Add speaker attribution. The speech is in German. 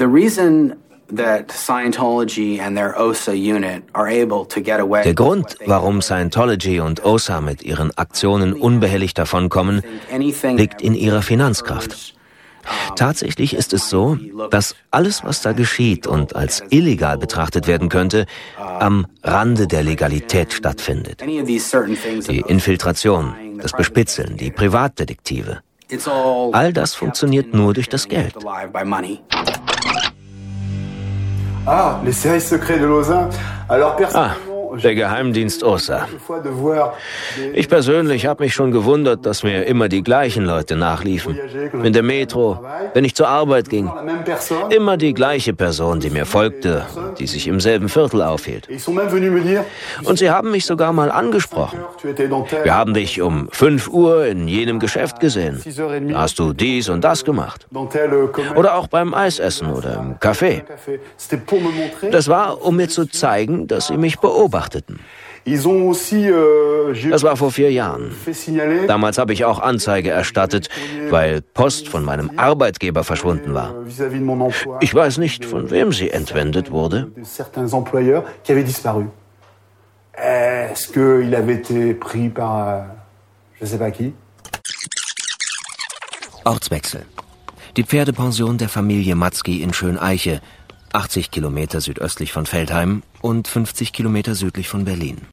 Speaker 1: The reason der
Speaker 2: Grund, warum Scientology und OSA mit ihren Aktionen unbehelligt davonkommen, liegt in ihrer Finanzkraft. Tatsächlich ist es so, dass alles, was da geschieht und als illegal betrachtet werden könnte, am Rande der Legalität stattfindet. Die Infiltration, das Bespitzeln, die Privatdetektive. All das funktioniert nur durch das Geld. Der Geheimdienst OSA. Ich persönlich habe mich schon gewundert, dass mir immer die gleichen Leute nachliefen. In der Metro, wenn ich zur Arbeit ging. Immer die gleiche Person, die mir folgte, die sich im selben Viertel aufhielt. Und sie haben mich sogar mal angesprochen. Wir haben dich um 5 Uhr in jenem Geschäft gesehen. Da hast du dies und das gemacht. Oder auch beim Eisessen oder im Café. Das war, um mir zu zeigen, dass sie mich beobachteten. Das war vor 4 Jahren. Damals habe ich auch Anzeige erstattet, weil Post von meinem Arbeitgeber verschwunden war. Ich weiß nicht, von wem sie entwendet wurde. Ortswechsel. Die Pferdepension der Familie Matzki in Schöneiche, 80 Kilometer südöstlich von Veltheim und 50 Kilometer südlich von Berlin.